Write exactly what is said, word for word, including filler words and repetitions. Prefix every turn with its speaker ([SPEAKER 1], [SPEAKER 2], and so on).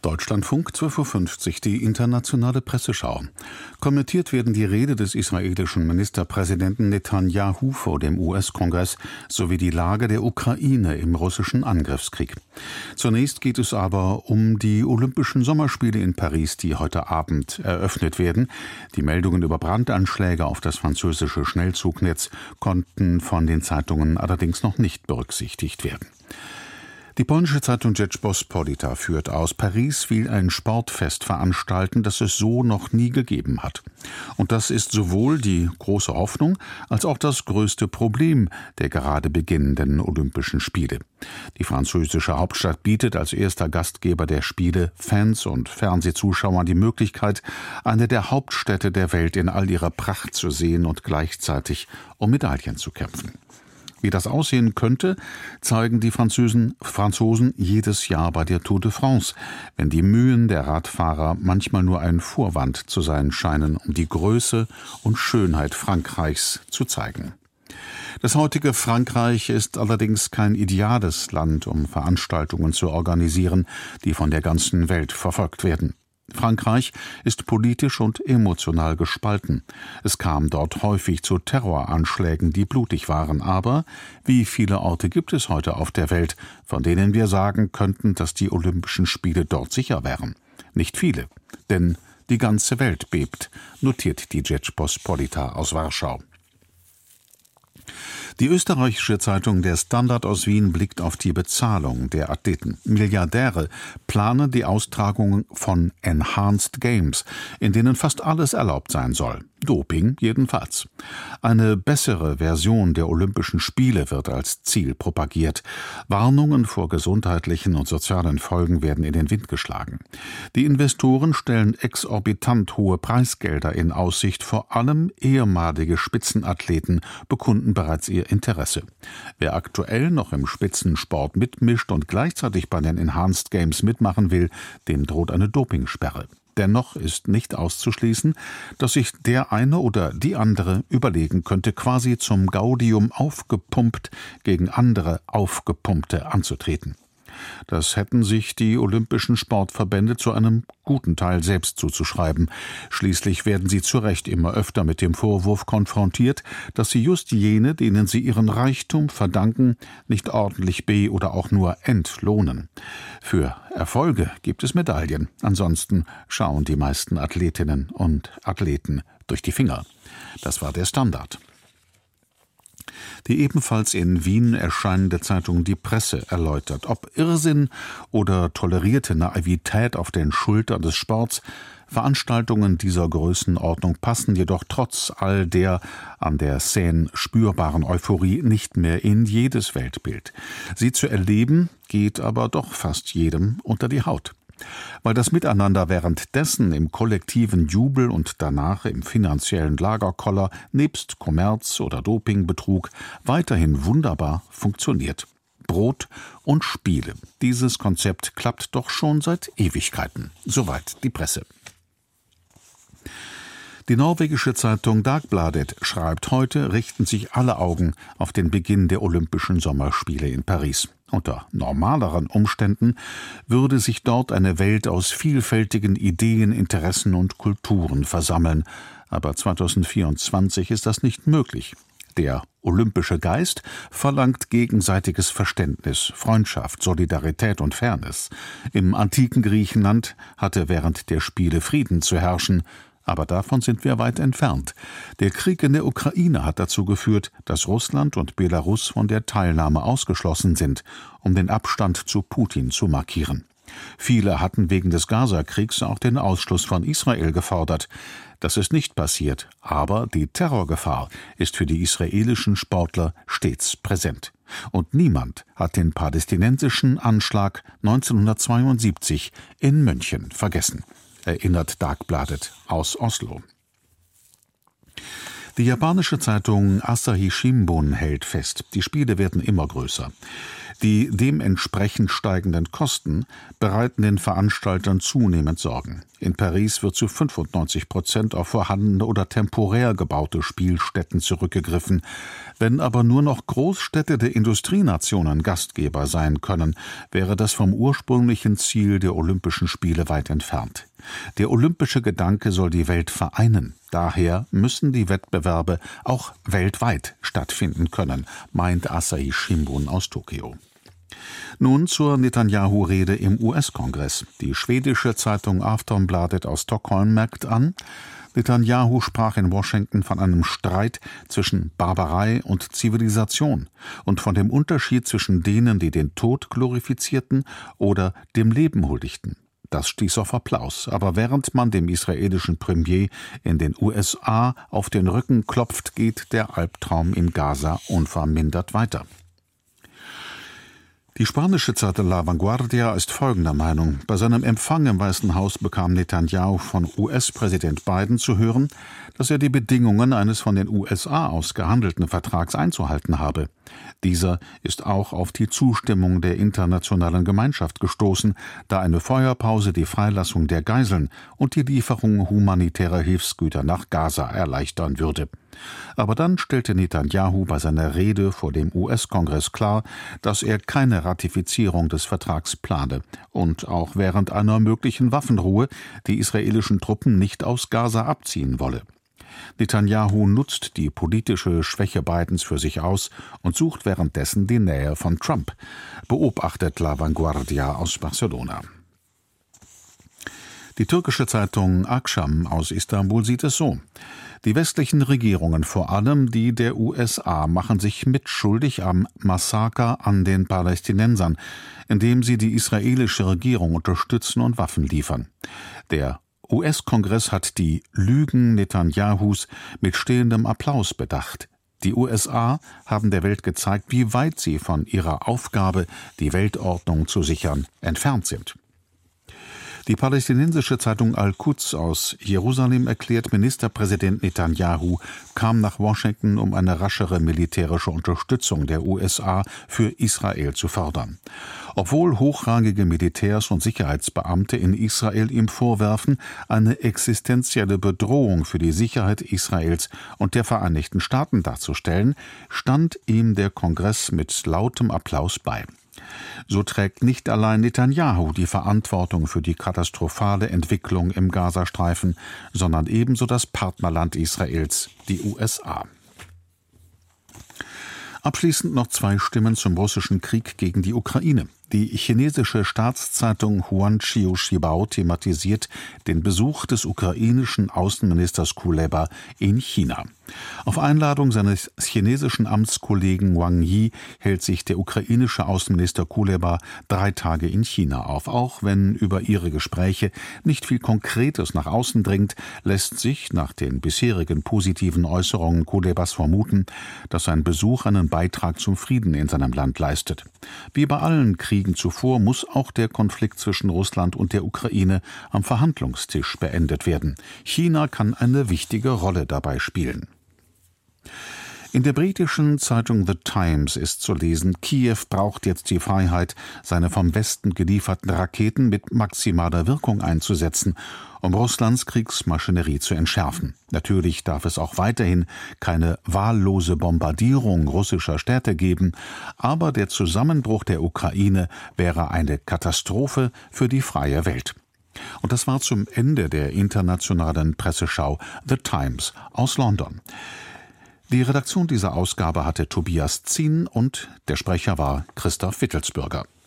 [SPEAKER 1] Deutschlandfunk zwölf Uhr fünfzig, die internationale Presseschau. Kommentiert werden die Rede des israelischen Ministerpräsidenten Netanjahu vor dem U S-Kongress sowie die Lage der Ukraine im russischen Angriffskrieg. Zunächst geht es aber um die Olympischen Sommerspiele in Paris, die heute Abend eröffnet werden. Die Meldungen über Brandanschläge auf das französische Schnellzugnetz konnten von den Zeitungen allerdings noch nicht berücksichtigt werden. Die polnische Zeitung Rzeczpospolita führt aus, Paris will ein Sportfest veranstalten, das es so noch nie gegeben hat. Und das ist sowohl die große Hoffnung als auch das größte Problem der gerade beginnenden Olympischen Spiele. Die französische Hauptstadt bietet als erster Gastgeber der Spiele Fans und Fernsehzuschauern die Möglichkeit, eine der Hauptstädte der Welt in all ihrer Pracht zu sehen und gleichzeitig um Medaillen zu kämpfen. Wie das aussehen könnte, zeigen die Franzosen, Franzosen jedes Jahr bei der Tour de France, wenn die Mühen der Radfahrer manchmal nur ein Vorwand zu sein scheinen, um die Größe und Schönheit Frankreichs zu zeigen. Das heutige Frankreich ist allerdings kein ideales Land, um Veranstaltungen zu organisieren, die von der ganzen Welt verfolgt werden. Frankreich ist politisch und emotional gespalten. Es kam dort häufig zu Terroranschlägen, die blutig waren. Aber wie viele Orte gibt es heute auf der Welt, von denen wir sagen könnten, dass die Olympischen Spiele dort sicher wären? Nicht viele, denn die ganze Welt bebt, notiert die Rzeczpospolita aus Warschau. Die österreichische Zeitung Der Standard aus Wien blickt auf die Bezahlung der Athleten. Milliardäre planen die Austragung von Enhanced Games, in denen fast alles erlaubt sein soll. Doping jedenfalls. Eine bessere Version der Olympischen Spiele wird als Ziel propagiert. Warnungen vor gesundheitlichen und sozialen Folgen werden in den Wind geschlagen. Die Investoren stellen exorbitant hohe Preisgelder in Aussicht. Vor allem ehemalige Spitzenathleten bekunden bereits ihr Interesse. Wer aktuell noch im Spitzensport mitmischt und gleichzeitig bei den Enhanced Games mitmachen will, dem droht eine Dopingsperre. Dennoch ist nicht auszuschließen, dass sich der eine oder die andere überlegen könnte, quasi zum Gaudium aufgepumpt gegen andere Aufgepumpte anzutreten. Das hätten sich die olympischen Sportverbände zu einem guten Teil selbst zuzuschreiben. Schließlich werden sie zu Recht immer öfter mit dem Vorwurf konfrontiert, dass sie just jene, denen sie ihren Reichtum verdanken, nicht ordentlich be- oder auch nur entlohnen. Für Erfolge gibt es Medaillen, ansonsten schauen die meisten Athletinnen und Athleten durch die Finger. Das war der Standard. Die ebenfalls in Wien erscheinende Zeitung Die Presse erläutert, ob Irrsinn oder tolerierte Naivität auf den Schultern des Sports, Veranstaltungen dieser Größenordnung passen jedoch trotz all der an der Szene spürbaren Euphorie nicht mehr in jedes Weltbild. Sie zu erleben, geht aber doch fast jedem unter die Haut. Weil das Miteinander währenddessen im kollektiven Jubel und danach im finanziellen Lagerkoller nebst Kommerz oder Dopingbetrug weiterhin wunderbar funktioniert. Brot und Spiele. Dieses Konzept klappt doch schon seit Ewigkeiten. Soweit die Presse. Die norwegische Zeitung Dagbladet schreibt, heute richten sich alle Augen auf den Beginn der Olympischen Sommerspiele in Paris. Unter normaleren Umständen würde sich dort eine Welt aus vielfältigen Ideen, Interessen und Kulturen versammeln. Aber zweitausendvierundzwanzig ist das nicht möglich. Der olympische Geist verlangt gegenseitiges Verständnis, Freundschaft, Solidarität und Fairness. Im antiken Griechenland hatte während der Spiele Frieden zu herrschen. Aber davon sind wir weit entfernt. Der Krieg in der Ukraine hat dazu geführt, dass Russland und Belarus von der Teilnahme ausgeschlossen sind, um den Abstand zu Putin zu markieren. Viele hatten wegen des Gaza-Kriegs auch den Ausschluss von Israel gefordert. Das ist nicht passiert, aber die Terrorgefahr ist für die israelischen Sportler stets präsent. Und niemand hat den palästinensischen Anschlag neunzehnhundertzweiundsiebzig in München vergessen, erinnert Dagbladet aus Oslo. Die japanische Zeitung Asahi Shimbun hält fest, die Spiele werden immer größer. Die dementsprechend steigenden Kosten bereiten den Veranstaltern zunehmend Sorgen. In Paris wird zu fünfundneunzig Prozent auf vorhandene oder temporär gebaute Spielstätten zurückgegriffen. Wenn aber nur noch Großstädte der Industrienationen Gastgeber sein können, wäre das vom ursprünglichen Ziel der Olympischen Spiele weit entfernt. Der olympische Gedanke soll die Welt vereinen. Daher müssen die Wettbewerbe auch weltweit stattfinden können, meint Asahi Shimbun aus Tokio. Nun zur Netanjahu-Rede im U S-Kongress. Die schwedische Zeitung Aftonbladet aus Stockholm merkt an, Netanjahu sprach in Washington von einem Streit zwischen Barbarei und Zivilisation und von dem Unterschied zwischen denen, die den Tod glorifizierten oder dem Leben huldigten. Das stieß auf Applaus, aber während man dem israelischen Premier in den U S A auf den Rücken klopft, geht der Albtraum in Gaza unvermindert weiter. Die spanische Zeitung La Vanguardia ist folgender Meinung. Bei seinem Empfang im Weißen Haus bekam Netanjahu von U S-Präsident Biden zu hören, dass er die Bedingungen eines von den U S A aus gehandelten Vertrags einzuhalten habe. Dieser ist auch auf die Zustimmung der internationalen Gemeinschaft gestoßen, da eine Feuerpause die Freilassung der Geiseln und die Lieferung humanitärer Hilfsgüter nach Gaza erleichtern würde. Aber dann stellte Netanjahu bei seiner Rede vor dem U S-Kongress klar, dass er keine Ratifizierung des Vertrags plane und auch während einer möglichen Waffenruhe die israelischen Truppen nicht aus Gaza abziehen wolle. Netanjahu nutzt die politische Schwäche Bidens für sich aus und sucht währenddessen die Nähe von Trump, beobachtet La Vanguardia aus Barcelona. Die türkische Zeitung Akşam aus Istanbul sieht es so. Die westlichen Regierungen, vor allem die der U S A, machen sich mitschuldig am Massaker an den Palästinensern, indem sie die israelische Regierung unterstützen und Waffen liefern. Der U S-Kongress hat die Lügen Netanyahus mit stehendem Applaus bedacht. Die U S A haben der Welt gezeigt, wie weit sie von ihrer Aufgabe, die Weltordnung zu sichern, entfernt sind. Die palästinensische Zeitung Al-Quds aus Jerusalem erklärt, Ministerpräsident Netanjahu kam nach Washington, um eine raschere militärische Unterstützung der U S A für Israel zu fördern. Obwohl hochrangige Militärs und Sicherheitsbeamte in Israel ihm vorwerfen, eine existenzielle Bedrohung für die Sicherheit Israels und der Vereinigten Staaten darzustellen, stand ihm der Kongress mit lautem Applaus bei. So trägt nicht allein Netanjahu die Verantwortung für die katastrophale Entwicklung im Gazastreifen, sondern ebenso das Partnerland Israels, die U S A. Abschließend noch zwei Stimmen zum russischen Krieg gegen die Ukraine. Die chinesische Staatszeitung Huanqiu Shibao thematisiert den Besuch des ukrainischen Außenministers Kuleba in China. Auf Einladung seines chinesischen Amtskollegen Wang Yi hält sich der ukrainische Außenminister Kuleba drei Tage in China auf. Auch wenn über ihre Gespräche nicht viel Konkretes nach außen dringt, lässt sich nach den bisherigen positiven Äußerungen Kulebas vermuten, dass sein Besuch einen Beitrag zum Frieden in seinem Land leistet. Wie bei allen Kriegen zuvor muss auch der Konflikt zwischen Russland und der Ukraine am Verhandlungstisch beendet werden. China kann eine wichtige Rolle dabei spielen. In der britischen Zeitung The Times ist zu lesen, Kiew braucht jetzt die Freiheit, seine vom Westen gelieferten Raketen mit maximaler Wirkung einzusetzen, um Russlands Kriegsmaschinerie zu entschärfen. Natürlich darf es auch weiterhin keine wahllose Bombardierung russischer Städte geben, aber der Zusammenbruch der Ukraine wäre eine Katastrophe für die freie Welt. Und das war zum Ende der internationalen Presseschau The Times aus London. Die Redaktion dieser Ausgabe hatte Tobias Zien und der Sprecher war Christoph Wittelsbürger.